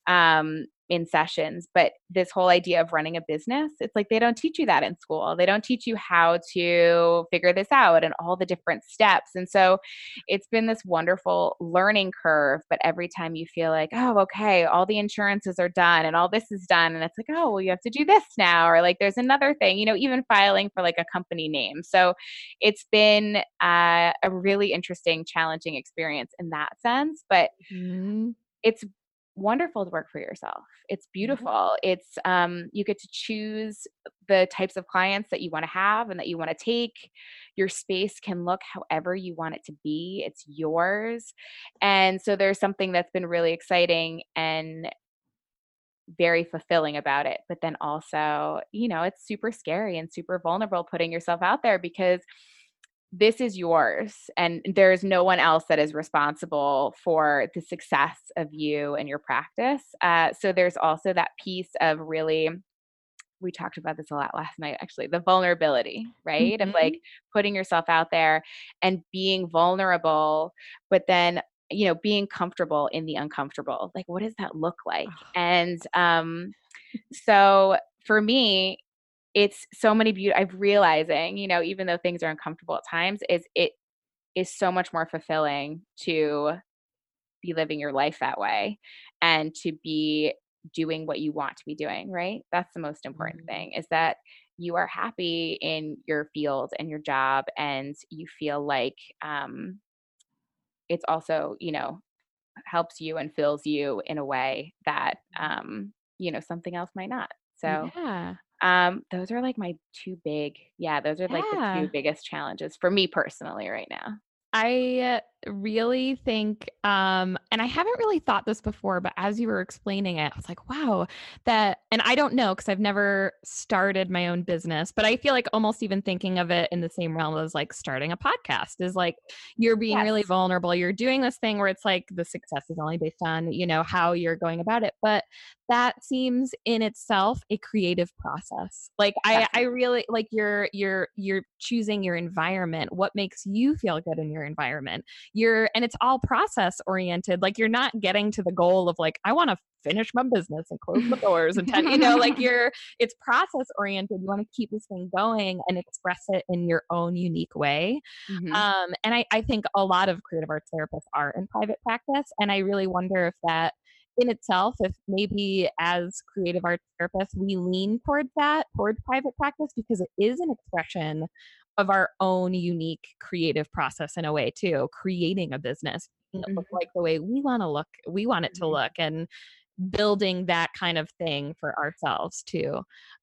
in sessions. But this whole idea of running a business, it's like they don't teach you that in school. They don't teach you how to figure this out and all the different steps. And so it's been this wonderful learning curve. But every time you feel like, oh, okay, all the insurances are done and all this is done, and it's like, oh, well, you have to do this now, or like there's another thing, even filing for like a company name. So it's been a really interesting, challenging experience in that sense. But it's wonderful to work for yourself. It's beautiful. It's you get to choose the types of clients that you want to have and that you want to take. Your space can look however you want it to be. It's yours. And so there's something that's been really exciting and very fulfilling about it. But then also, it's super scary and super vulnerable putting yourself out there, because this is yours and there's no one else that is responsible for the success of you and your practice. So there's also that piece of, really, we talked about this a lot last night, actually, the vulnerability, right? Of like putting yourself out there and being vulnerable, but then, being comfortable in the uncomfortable. Like, what does that look like? And so for me, it's so many I'm realizing, even though things are uncomfortable at times, it is so much more fulfilling to be living your life that way and to be doing what you want to be doing, right? That's the most important thing, is that you are happy in your field and your job, and you feel like it's also, helps you and fills you in a way that, something else might not. So those are like my those are like the two biggest challenges for me personally right now. I really think, and I haven't really thought this before, but as you were explaining it, I was like, wow, and I don't know, because I've never started my own business, but I feel like almost even thinking of it in the same realm as like starting a podcast is like, you're being really vulnerable. You're doing this thing where it's like the success is only based on, how you're going about it. But that seems in itself a creative process. Like I really like you're choosing your environment, what makes you feel good in your environment. And it's all process oriented. Like you're not getting to the goal of like, I want to finish my business and close the doors and it's process oriented. You want to keep this thing going and express it in your own unique way. And I think a lot of creative arts therapists are in private practice. And I really wonder if that in itself, if maybe as creative arts therapists, we lean towards private practice, because it is an expression of our own unique creative process in a way too, creating a business, look like the way we want it to look, and building that kind of thing for ourselves too.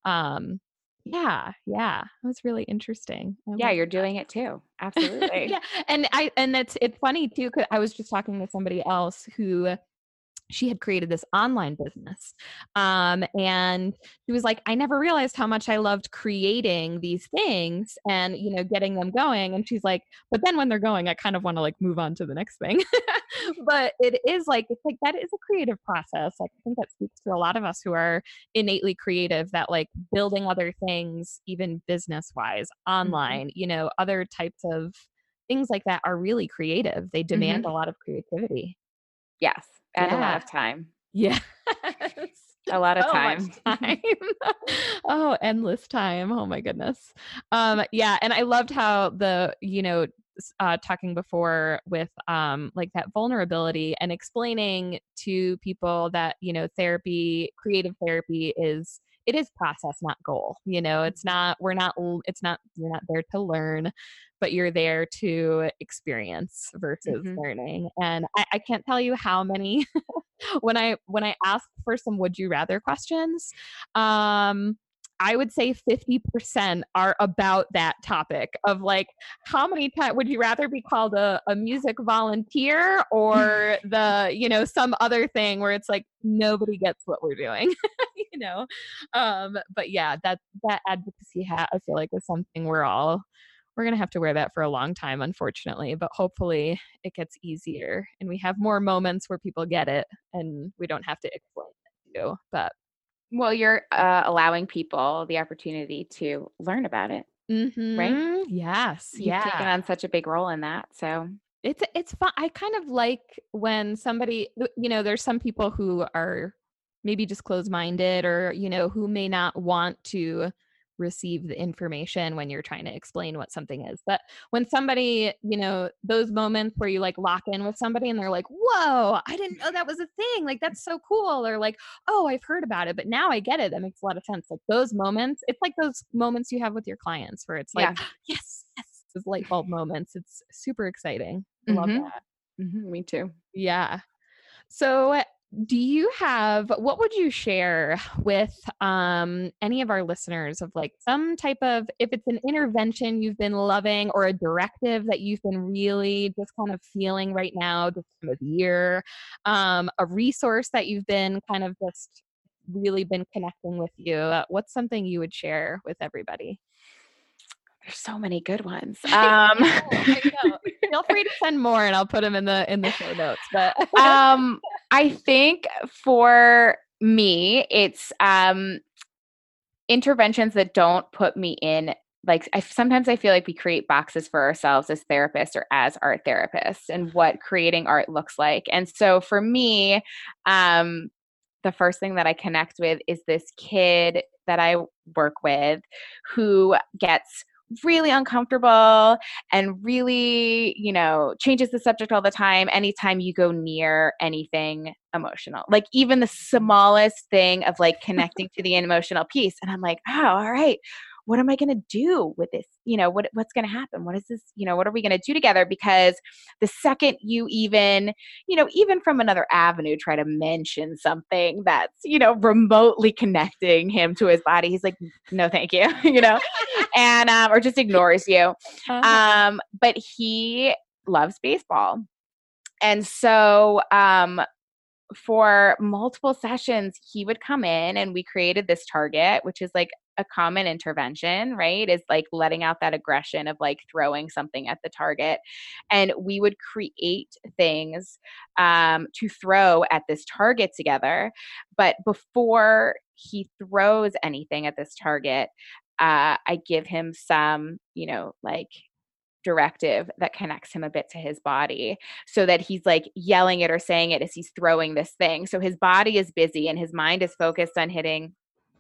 It was really interesting. You're doing it too. Absolutely. And it's funny too, because I was just talking to somebody else who she had created this online business. And she was like, I never realized how much I loved creating these things and, getting them going. And she's like, but then when they're going, I kind of want to like move on to the next thing. But it's like that is a creative process. Like, I think that speaks to a lot of us who are innately creative, that like building other things, even business wise, online, other types of things like that are really creative. They demand a lot of creativity. Yes. And a lot Yeah. of time. Yes. A lot of So time. much time. Oh, endless time. Oh my goodness. Yeah. And I loved how talking before with like that vulnerability and explaining to people that, creative therapy it is process, not goal. It's not, you're not there to learn, but you're there to experience versus learning. And I can't tell you how many when I ask for some would you rather questions, I would say 50% are about that topic of like, how many times would you rather be called a music volunteer or some other thing where it's like nobody gets what we're doing, but yeah, that advocacy hat, I feel like, is something we're going to have to wear that for a long time, unfortunately, but hopefully it gets easier and we have more moments where people get it and we don't have to explain it to. But well, you're allowing people the opportunity to learn about it, right? Yes. You've taken Yeah. on such a big role in that. So It's fun. I kind of like when somebody, there's some people who are maybe just closed-minded or, who may not want to receive the information when you're trying to explain what something is. But when somebody, those moments where you like lock in with somebody and they're like, whoa, I didn't know that was a thing. Like, that's so cool. Or like, oh, I've heard about it, but now I get it. That makes a lot of sense. Like those moments, it's like those moments you have with your clients where it's like, yeah. yes, those light bulb moments. It's super exciting. I love Mm-hmm. that. Mm-hmm. Me too. Yeah. So what would you share with any of our listeners of like some type of, if it's an intervention you've been loving or a directive that you've been really just kind of feeling right now this time of year, a resource that you've been kind of just really been connecting with you, what's something you would share with everybody? There's so many good ones. I know. Feel free to send more and I'll put them in the show notes. But I think for me, it's interventions that don't put me in, like, sometimes I feel like we create boxes for ourselves as therapists or as art therapists and what creating art looks like. And so for me, the first thing that I connect with is this kid that I work with who gets really uncomfortable and really, changes the subject all the time anytime you go near anything emotional. Like even the smallest thing of like connecting to the emotional piece. And I'm like, oh, all right, what am I going to do with this? What's going to happen? What is this? What are we going to do together? Because the second you even from another avenue, try to mention something that's, remotely connecting him to his body, he's like, no, thank you, and, or just ignores you. But he loves baseball. And so, for multiple sessions, he would come in and we created this target, which is like a common intervention, right? Is like letting out that aggression of like throwing something at the target. And we would create things to throw at this target together. But before he throws anything at this target, I give him some, like directive that connects him a bit to his body so that he's like yelling it or saying it as he's throwing this thing. So his body is busy and his mind is focused on hitting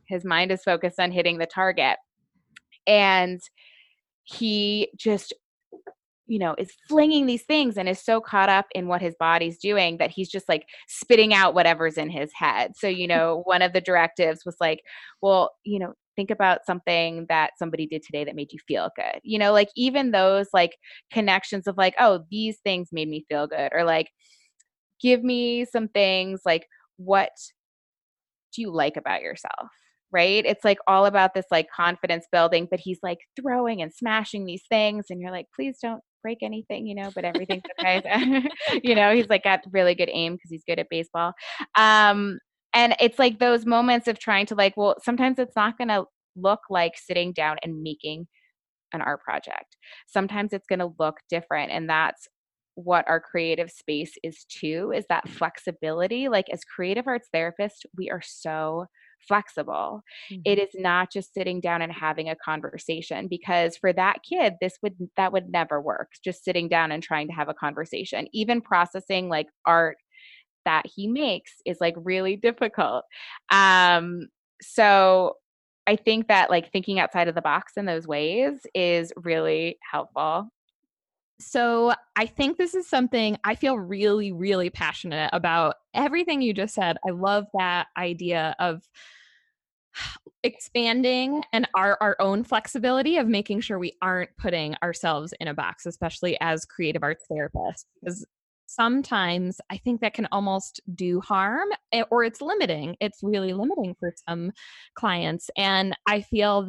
the target. And he just, is flinging these things and is so caught up in what his body's doing that he's just like spitting out whatever's in his head. So, one of the directives was like, well, think about something that somebody did today that made you feel good. Like even those like connections of like, oh, these things made me feel good, or like, give me some things like, what do you like about yourself? Right? It's like all about this like confidence building, but he's like throwing and smashing these things. And you're like, please don't break anything, but everything's okay. He's like got really good aim because he's good at baseball. And it's like those moments of trying to like, well, sometimes it's not going to look like sitting down and making an art project. Sometimes it's going to look different. And that's what our creative space is too, is that flexibility. Like as creative arts therapists, we are so flexible. It is not just sitting down and having a conversation, because for that kid, that would never work. Just sitting down and trying to have a conversation. Even processing like art that he makes is like really difficult. So I think that like thinking outside of the box in those ways is really helpful. So I think this is something I feel really, really passionate about. Everything you just said. I love that idea of expanding and our own flexibility of making sure we aren't putting ourselves in a box, especially as creative arts therapists, because sometimes I think that can almost do harm, or it's limiting. It's really limiting for some clients. And I feel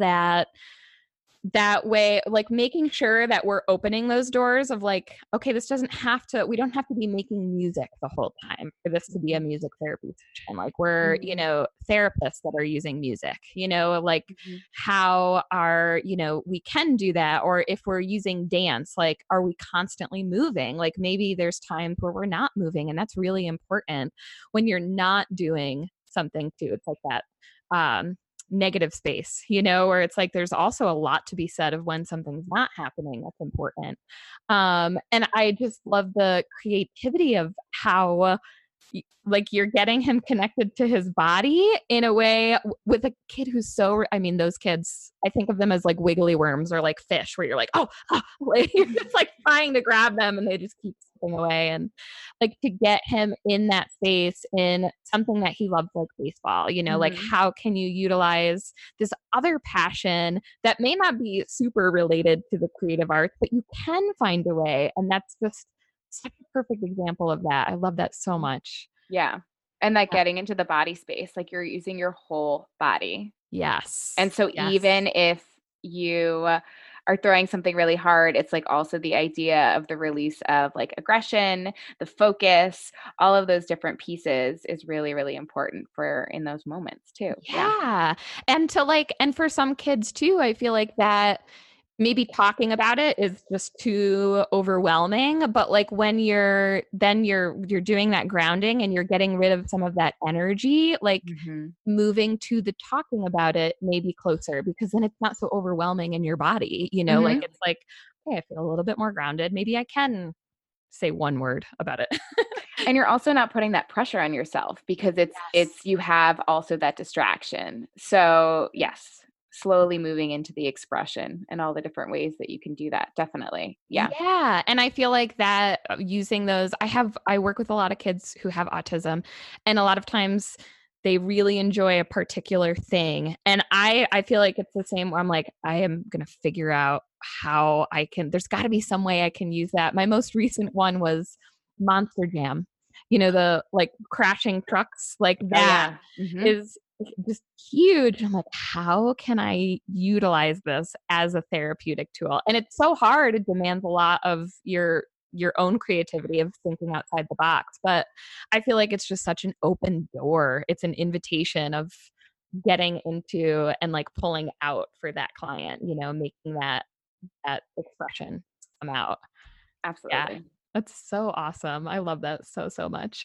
that way, like making sure that we're opening those doors of like, okay, we don't have to be making music the whole time for this to be a music therapy session. Like we're, therapists that are using music, like how we can do that. Or if we're using dance, like, are we constantly moving? Like maybe there's times where we're not moving, and that's really important when you're not doing something too. It's like that, negative space, where it's like there's also a lot to be said of when something's not happening that's important. And I just love the creativity of how like you're getting him connected to his body in a way with a kid who's those kids, I think of them as like wiggly worms or like fish, where you're like, like, you're just like trying to grab them and they just keep slipping away. And like to get him in that space in something that he loves, like baseball, like how can you utilize this other passion that may not be super related to the creative arts, but you can find a way. And that's just such a perfect example of that. I love that so much. Yeah. And like getting into the body space, like you're using your whole body. Yes. And so even if you are throwing something really hard, it's like also the idea of the release of like aggression, the focus, all of those different pieces is really, really important for in those moments too. Yeah. And for some kids too, I feel like that maybe talking about it is just too overwhelming, but like when you're doing that grounding and you're getting rid of some of that energy, like moving to the talking about it may be closer, because then it's not so overwhelming in your body, like it's like, okay, I feel a little bit more grounded. Maybe I can say one word about it. And you're also not putting that pressure on yourself, because you have also that distraction. So yes, slowly moving into the expression and all the different ways that you can do that. Definitely. Yeah. Yeah. And I feel like that using those, I work with a lot of kids who have autism, and a lot of times they really enjoy a particular thing. And I feel like it's the same where I'm like, I am going to figure out how there's got to be some way I can use that. My most recent one was Monster Jam. The like crashing trucks, like that is just huge. I'm like, how can I utilize this as a therapeutic tool? And it's so hard. It demands a lot of your own creativity of thinking outside the box. But I feel like it's just such an open door. It's an invitation of getting into and like pulling out for that client, making that expression come out. Absolutely. Yeah. That's so awesome. I love that so much.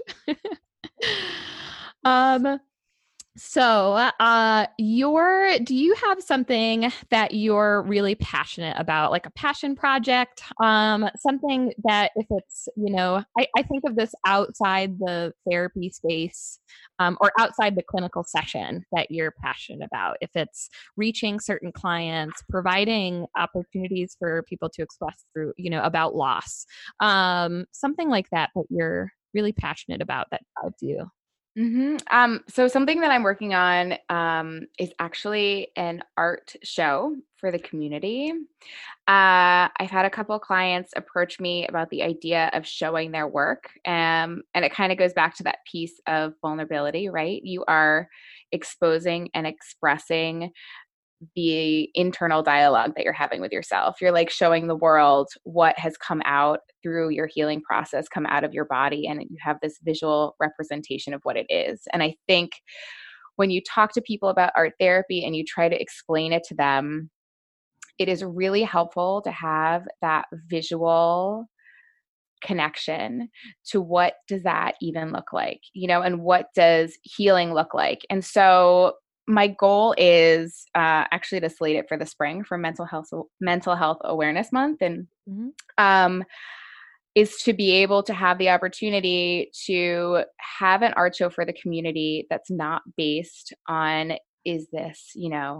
So, do you have something that you're really passionate about, like a passion project? Something that if it's, I think of this outside the therapy space, or outside the clinical session that you're passionate about. If it's reaching certain clients, providing opportunities for people to express through, about loss, something like that you're really passionate about that drives you. So something that I'm working on is actually an art show for the community. I've had a couple of clients approach me about the idea of showing their work, and it kind of goes back to that piece of vulnerability, right? You are exposing and expressing the internal dialogue that you're having with yourself. You're like showing the world what has come out through your healing process, come out of your body, and you have this visual representation of what it is. And I think when you talk to people about art therapy and you try to explain it to them, it is really helpful to have that visual connection to what does that even look like, and what does healing look like. And so my goal is actually to slate it for the spring for Mental Health Awareness Month, and is to be able to have the opportunity to have an art show for the community that's not based on, is this,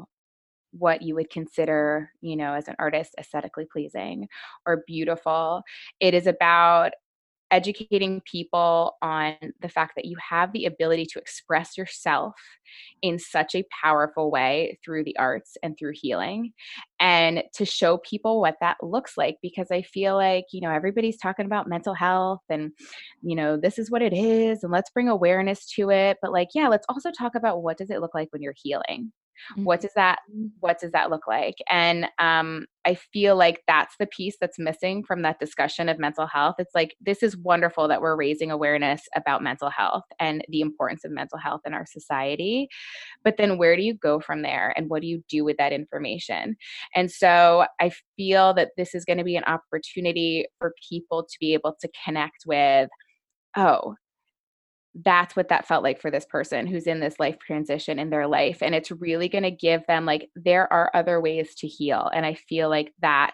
what you would consider, as an artist, aesthetically pleasing or beautiful. It is about educating people on the fact that you have the ability to express yourself in such a powerful way through the arts and through healing, and to show people what that looks like. Because I feel like, everybody's talking about mental health and, this is what it is, and let's bring awareness to it. But let's also talk about, what does it look like when you're healing? What does that look like? And I feel like that's the piece that's missing from that discussion of mental health. It's like, this is wonderful that we're raising awareness about mental health and the importance of mental health in our society. But then where do you go from there? And what do you do with that information? And so I feel that this is going to be an opportunity for people to be able to connect with, oh, that's what that felt like for this person who's in this life transition in their life. And it's really going to give them, there are other ways to heal. And I feel like that,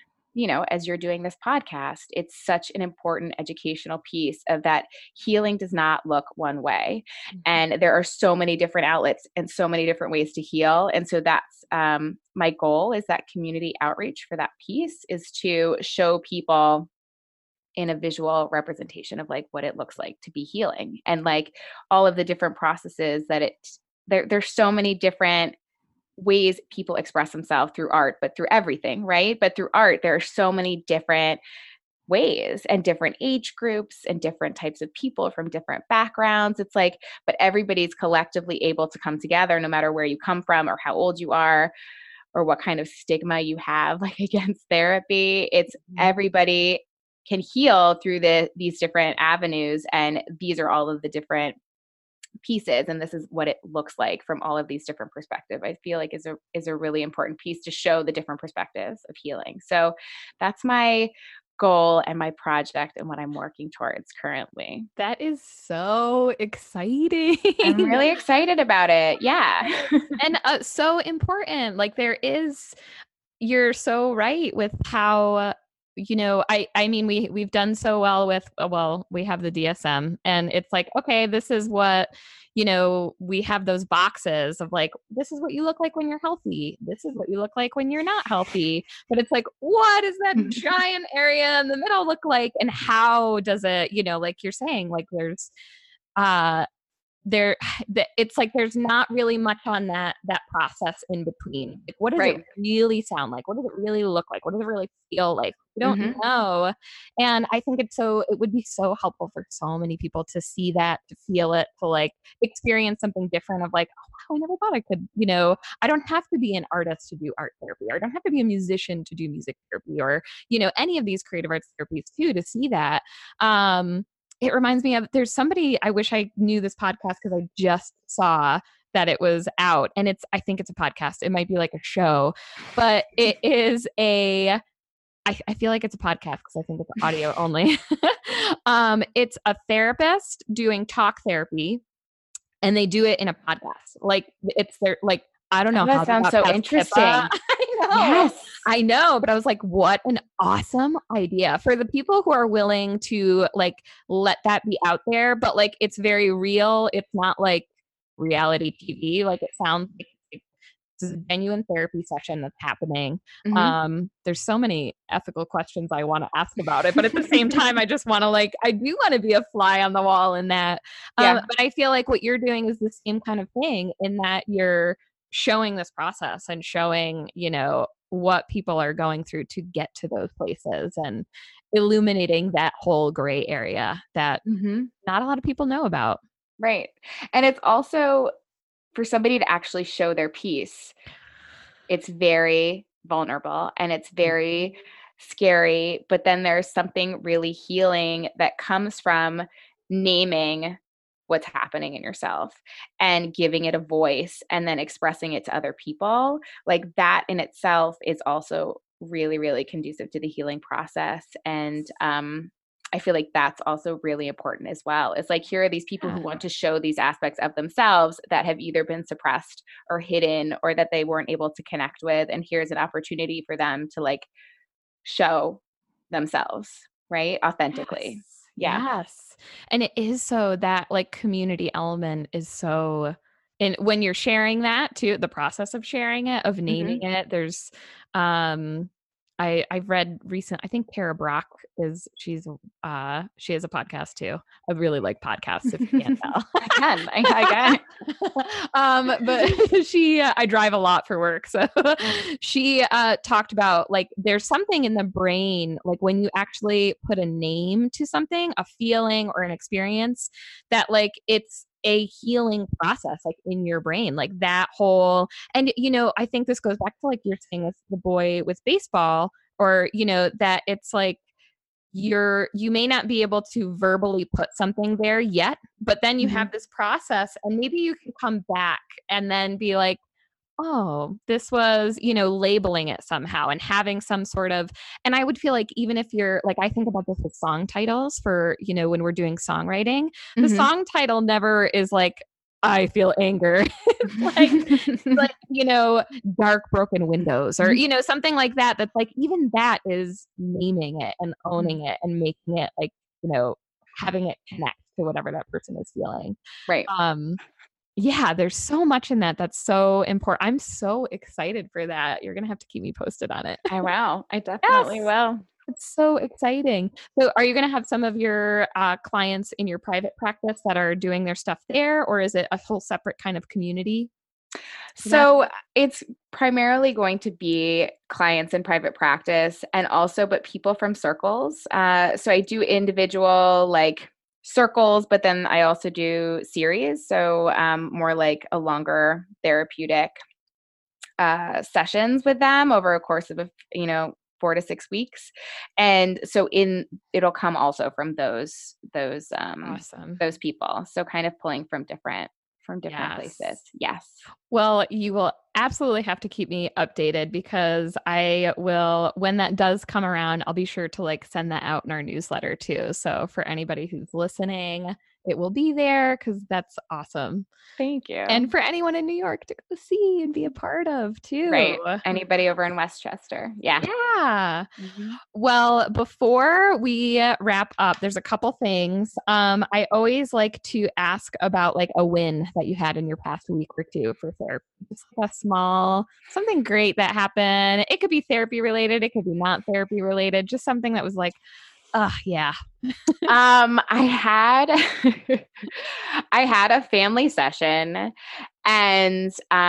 as you're doing this podcast, it's such an important educational piece of that healing does not look one way. And there are so many different outlets and so many different ways to heal. And so that's my goal, is that community outreach for that piece, is to show people in a visual representation of what it looks like to be healing, and all of the different processes that there's so many different ways people express themselves through art, but through everything, right? But through art, there are so many different ways and different age groups and different types of people from different backgrounds. It's but everybody's collectively able to come together, no matter where you come from or how old you are or what kind of stigma you have against therapy. It's everybody can heal through these different avenues. And these are all of the different pieces. And this is what it looks like from all of these different perspectives. I feel like is a really important piece to show the different perspectives of healing. So that's my goal and my project and what I'm working towards currently. That is so exciting. I'm really excited about it. Yeah. And so important. You're so right with how, I mean, we've done so well with, we have the DSM, and it's okay, this is what, we have those boxes of this is what you look like when you're healthy. This is what you look like when you're not healthy. But it's what does that giant area in the middle look like? And how does it, like you're saying, there's, it's there's not really much on that process in between. What does it really sound like? What does it really look like? What does it really feel like? We don't know. And I think it would be so helpful for so many people to see that, to feel it, to experience something different of oh wow, I never thought I could, I don't have to be an artist to do art therapy, or I don't have to be a musician to do music therapy, or any of these creative arts therapies too, to see that. It reminds me of, there's somebody, I wish I knew this podcast because I just saw that it was out, and I think it's a podcast. It might be a show, but it is I feel like it's a podcast because I think it's audio only. It's a therapist doing talk therapy, and they do it in a podcast. It's their, I don't know. That sounds so interesting. I know. Yes. I know. But I was what an awesome idea for the people who are willing to let that be out there. But it's very real. It's not reality TV. It sounds like it's a genuine therapy session that's happening. There's so many ethical questions I want to ask about it, but at the same time, I just want to I do want to be a fly on the wall in that. But I feel what you're doing is the same kind of thing, in that you're showing this process and showing, what people are going through to get to those places, and illuminating that whole gray area that not a lot of people know about. Right. And it's also for somebody to actually show their piece. it's very vulnerable and it's very scary, but then there's something really healing that comes from naming what's happening in yourself and giving it a voice and then expressing it to other people. Like that in itself is also really, really conducive to the healing process. And I feel like that's also really important as well. It's like, here are these people who want to show these aspects of themselves that have either been suppressed or hidden or that they weren't able to connect with. And here's an opportunity for them to like show themselves, right? Authentically. Yes. Yeah. Yes. And it is so that like community element is so, and when you're sharing that too, the process of sharing it, of naming Mm-hmm. it, there's I've read recent, I think Tara Brock she has a podcast too. I really like podcasts if you can't tell. I can. But I drive a lot for work. So she talked about like there's something in the brain, like when you actually put a name to something, a feeling or an experience, that like it's a healing process like in your brain, like that whole. And I think this goes back to like you're saying with the boy with baseball, or that it's like you may not be able to verbally put something there yet, but then you have this process and maybe you can come back and then be like, oh, this was, labeling it somehow and having some sort of, and I would feel like even if you're like, I think about this with song titles for, when we're doing songwriting, the Mm-hmm. song title never is like, I feel anger. It's like, dark broken windows or, something like that. That's like, even that is naming it and owning it and making it like, having it connect to whatever that person is feeling. Right. Yeah, there's so much in that that's so important. I'm so excited for that. You're gonna have to keep me posted on it. I will. I definitely Yes, will. it's so exciting. So, are you gonna have some of your clients in your private practice that are doing their stuff there, or is it a whole separate kind of community for that? So it's primarily going to be clients in private practice and also, but people from circles. So I do individual like circles, but then I also do series. So more like a longer therapeutic sessions with them over a course of 4 to 6 weeks. And so it'll come also from Awesome. those people. So kind of pulling from different places. Yes. Yes. Well, you will absolutely have to keep me updated because I will, when that does come around, I'll be sure to like send that out in our newsletter too. So for anybody who's listening, it will be there because that's awesome. Thank you. And for anyone in New York to go see and be a part of too. Right. Anybody over in Westchester. Yeah. Yeah. Mhm. Well, before we wrap up, there's a couple things. I always like to ask about like a win that you had in your past week or two for therapy. Just like a small, something great that happened. It could be therapy related, it could be not therapy related, just something that was like, yeah. I had I had a family session and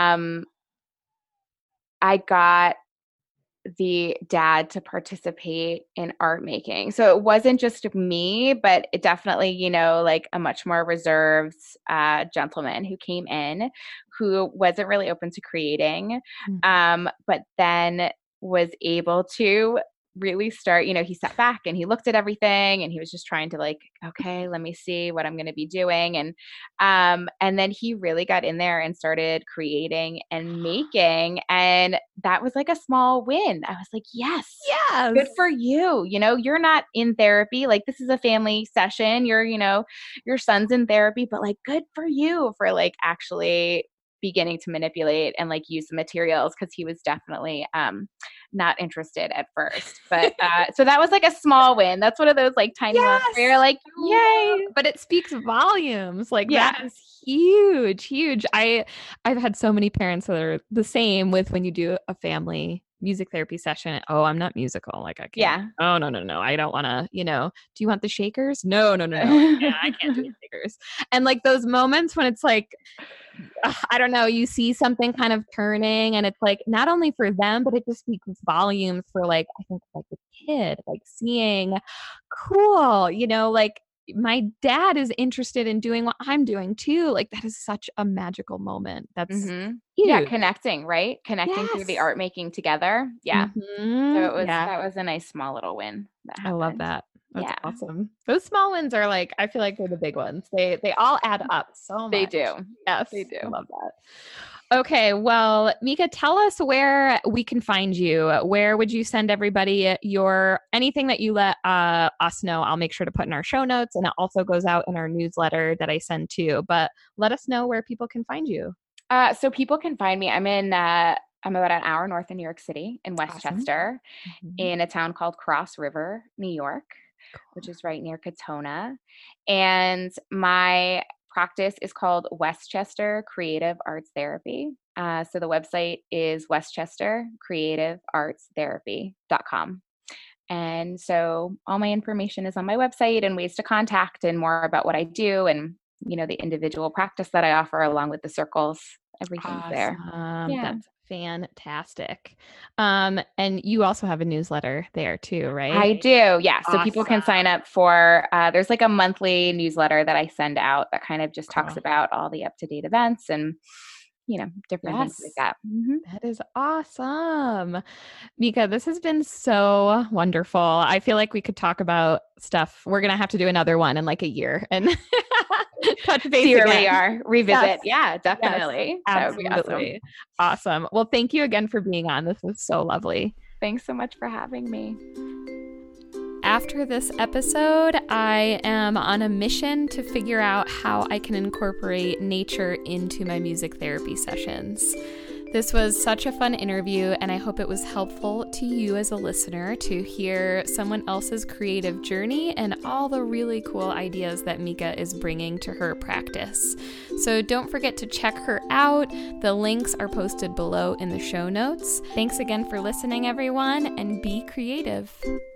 I got the dad to participate in art making. So it wasn't just me, but it definitely, like a much more reserved gentleman who came in who wasn't really open to creating, but then was able to really start, he sat back and he looked at everything and he was just trying to like, okay, let me see what I'm going to be doing. And then he really got in there and started creating and making. And that was like a small win. I was like, yes, good Yes. for you. You're not in therapy. Like this is a family session. Your son's in therapy, but like good for you for like actually beginning to manipulate and like use the materials because he was definitely not interested at first. But so that was like a small win. That's one of those like tiny ones where you're like, yay. But it speaks volumes. Like Yeah. that is huge, huge. I've had so many parents that are the same with when you do a family music therapy session. Oh, I'm not musical. Like I can't. Yeah. Oh, no. I don't want to, do you want the shakers? No. I can't do the shakers. And like those moments when it's like, I don't know, you see something kind of turning and it's like not only for them, but it just speaks volumes for like, I think like the kid, like seeing cool, like my dad is interested in doing what I'm doing too. Like that is such a magical moment. That's Yeah, huge. connecting, right? Connecting through the art making together. Yeah. So Yeah. that was a nice small little win that I love happened. that. That's Yeah. awesome. Those small wins are like, I feel like they're the big ones. They all add up so much. They do. Yes. They do. I love that. Okay. Well, Mika, tell us where we can find you. Where would you send everybody anything that you let us know? I'll make sure to put in our show notes, and it also goes out in our newsletter that I send too. But let us know where people can find you. So people can find me. I'm about an hour north of New York City in Westchester, in a town called Cross River, New York, which is right near Katona. And my practice is called Westchester Creative Arts Therapy. So the website is westchestercreativeartstherapy.com. And so all my information is on my website and ways to contact and more about what I do and, the individual practice that I offer along with the circles, everything's there. Yeah. That's fantastic. And you also have a newsletter there too, right? I do. Yeah. So people can sign up for, there's like a monthly newsletter that I send out that kind of just talks about all the up-to-date events and, different things like that. That is awesome. Mika, this has been so wonderful. I feel like we could talk about stuff. We're going to have to do another one in like a year and touch base Here again. We are. Revisit. Yes. Yeah, definitely. Yes, absolutely. That would be awesome. Well, thank you again for being on. This was so lovely. Thanks so much for having me. After this episode, I am on a mission to figure out how I can incorporate nature into my music therapy sessions. This was such a fun interview, and I hope it was helpful to you as a listener to hear someone else's creative journey and all the really cool ideas that Mika is bringing to her practice. So don't forget to check her out. The links are posted below in the show notes. Thanks again for listening, everyone, and be creative.